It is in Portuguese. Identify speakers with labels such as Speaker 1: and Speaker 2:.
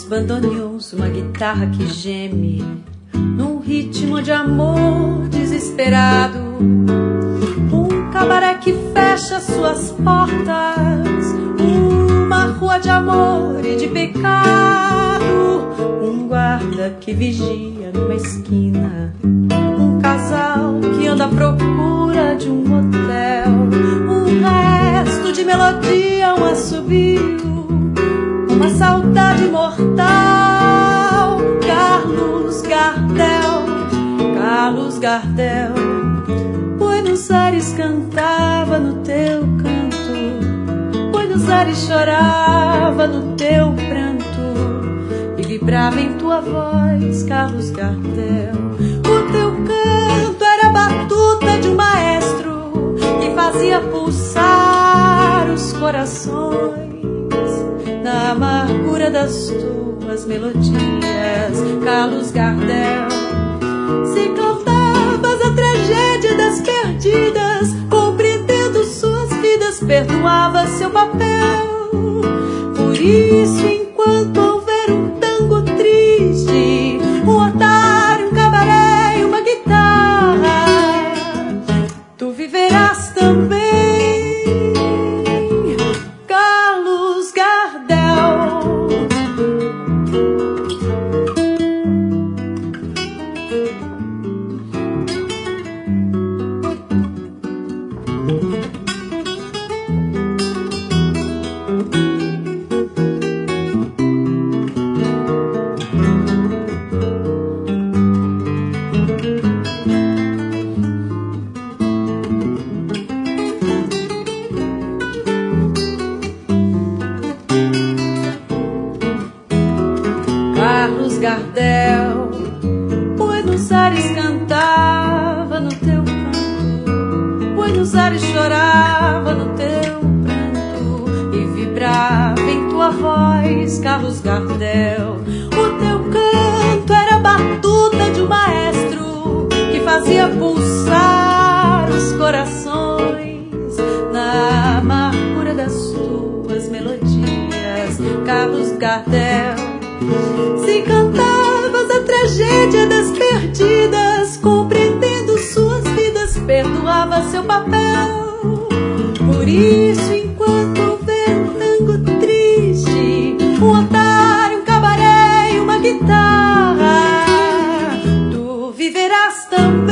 Speaker 1: bandoneons, uma guitarra que geme num ritmo de amor desesperado, um cabaré que fecha suas portas, uma rua de amor e de pecado, um guarda que vigia numa esquina, um casal que anda à procura de um motel, um resto de melodia, um assobio, uma saudade mortal. Carlos Gardel, Carlos Gardel, Buenos Aires cantava no teu canto, Buenos Aires chorava no teu pranto e vibrava em tua voz, Carlos Gardel. O teu canto era a batuta de um maestro que fazia pulsar os corações na amargura das tuas melodias, Carlos Gardel. Se cantavas a tragédia das perdidas, compreendendo suas vidas, perdoava seu papel. Por isso, enquanto houver um tango triste, um otário, um cabaré e uma guitarra, tu viverás também, Carlos Gardel. Carlos Gardel, Buenos Aires cantava no teu canto, Buenos Aires chorava no teu pranto e vibrava em tua voz, Carlos Gardel. O teu canto era a batuta de um maestro que fazia pulsar os corações na amargura das tuas melodias, Carlos Gardel. Se cantavas a tragédia das perdidas, compreendendo suas vidas, perdoava seu papel. Por isso, enquanto houver um tango triste, um otário, um cabaré e uma guitarra, tu viverás também,